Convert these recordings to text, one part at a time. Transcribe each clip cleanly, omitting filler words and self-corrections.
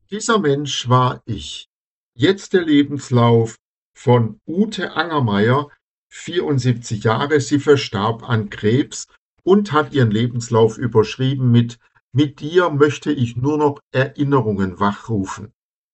Dieser Mensch war ich. Jetzt der Lebenslauf von Ute Angermeier, 74 Jahre. Sie verstarb an Krebs und hat ihren Lebenslauf überschrieben mit dir möchte ich nur noch Erinnerungen wachrufen.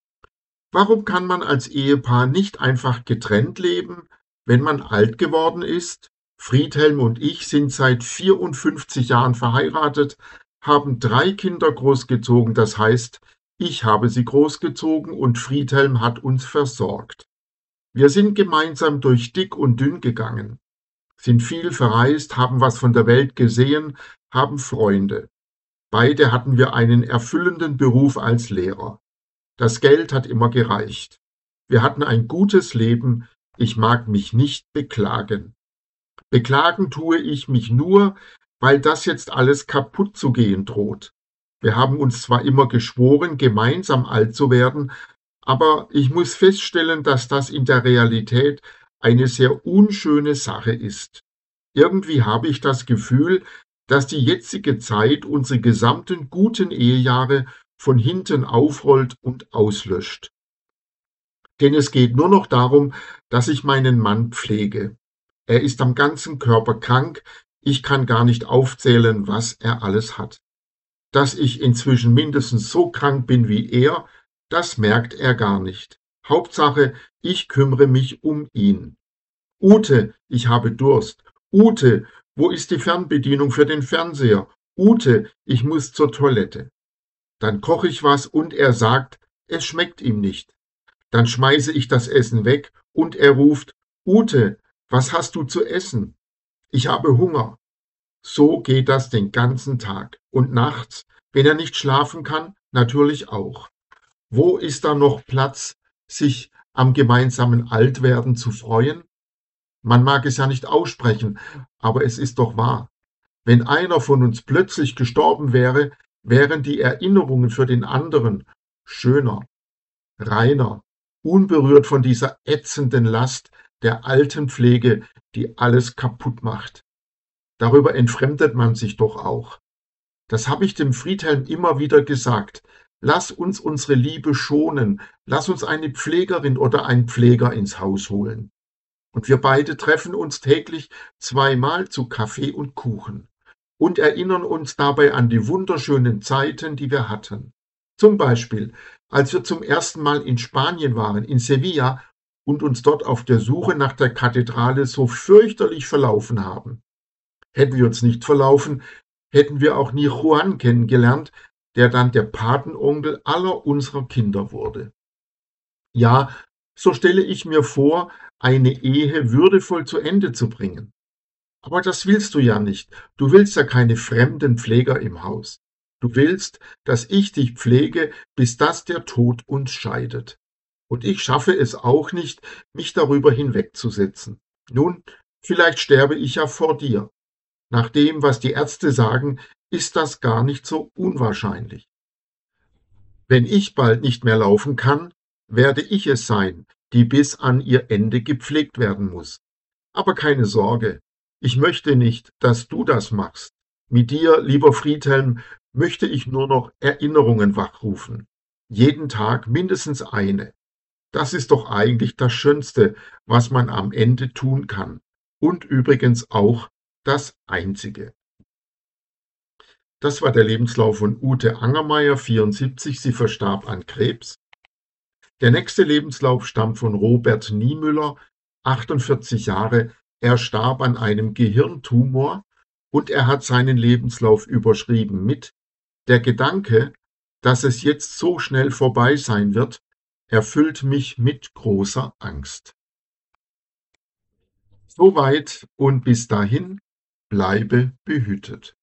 Warum kann man als Ehepaar nicht einfach getrennt leben, wenn man alt geworden ist? Friedhelm und ich sind seit 54 Jahren verheiratet, haben 3 Kinder großgezogen, das heißt, ich habe sie großgezogen und Friedhelm hat uns versorgt. Wir sind gemeinsam durch dick und dünn gegangen, sind viel verreist, haben was von der Welt gesehen, haben Freunde. Beide hatten wir einen erfüllenden Beruf als Lehrer. Das Geld hat immer gereicht. Wir hatten ein gutes Leben, ich mag mich nicht beklagen. Beklagen tue ich mich nur, weil das jetzt alles kaputt zu gehen droht. Wir haben uns zwar immer geschworen, gemeinsam alt zu werden, aber ich muss feststellen, dass das in der Realität eine sehr unschöne Sache ist. Irgendwie habe ich das Gefühl, dass die jetzige Zeit unsere gesamten guten Ehejahre von hinten aufrollt und auslöscht. Denn es geht nur noch darum, dass ich meinen Mann pflege. Er ist am ganzen Körper krank, ich kann gar nicht aufzählen, was er alles hat. Dass ich inzwischen mindestens so krank bin wie er, das merkt er gar nicht. Hauptsache, ich kümmere mich um ihn. Ute, ich habe Durst. Ute, wo ist die Fernbedienung für den Fernseher? Ute, ich muss zur Toilette. Dann koche ich was und er sagt, es schmeckt ihm nicht. Dann schmeiße ich das Essen weg und er ruft, Ute, was hast du zu essen? Ich habe Hunger. So geht das den ganzen Tag. Und nachts, wenn er nicht schlafen kann, natürlich auch. Wo ist da noch Platz, sich am gemeinsamen Altwerden zu freuen? Man mag es ja nicht aussprechen, aber es ist doch wahr. Wenn einer von uns plötzlich gestorben wäre, wären die Erinnerungen für den anderen schöner, reiner, unberührt von dieser ätzenden Last der Altenpflege, die alles kaputt macht. Darüber entfremdet man sich doch auch. Das habe ich dem Friedhelm immer wieder gesagt. Lass uns unsere Liebe schonen. Lass uns eine Pflegerin oder einen Pfleger ins Haus holen. Und wir beide treffen uns täglich 2-mal zu Kaffee und Kuchen und erinnern uns dabei an die wunderschönen Zeiten, die wir hatten. Zum Beispiel, als wir zum ersten Mal in Spanien waren, in Sevilla, und uns dort auf der Suche nach der Kathedrale so fürchterlich verlaufen haben. Hätten wir uns nicht verlaufen, hätten wir auch nie Juan kennengelernt, der dann der Patenonkel aller unserer Kinder wurde. Ja, so stelle ich mir vor, eine Ehe würdevoll zu Ende zu bringen. Aber das willst du ja nicht. Du willst ja keine fremden Pfleger im Haus. Du willst, dass ich dich pflege, bis dass der Tod uns scheidet. Und ich schaffe es auch nicht, mich darüber hinwegzusetzen. Nun, vielleicht sterbe ich ja vor dir. Nach dem, was die Ärzte sagen, ist das gar nicht so unwahrscheinlich. Wenn ich bald nicht mehr laufen kann, werde ich es sein, die bis an ihr Ende gepflegt werden muss. Aber keine Sorge, ich möchte nicht, dass du das machst. Mit dir, lieber Friedhelm, möchte ich nur noch Erinnerungen wachrufen. Jeden Tag mindestens eine. Das ist doch eigentlich das Schönste, was man am Ende tun kann. Und übrigens auch das Einzige. Das war der Lebenslauf von Ute Angermeier, 74. Sie verstarb an Krebs. Der nächste Lebenslauf stammt von Robert Niemöller, 48 Jahre. Er starb an einem Gehirntumor und er hat seinen Lebenslauf überschrieben mit Der Gedanke, dass es jetzt so schnell vorbei sein wird, erfüllt mich mit großer Angst. Soweit und bis dahin bleibe behütet.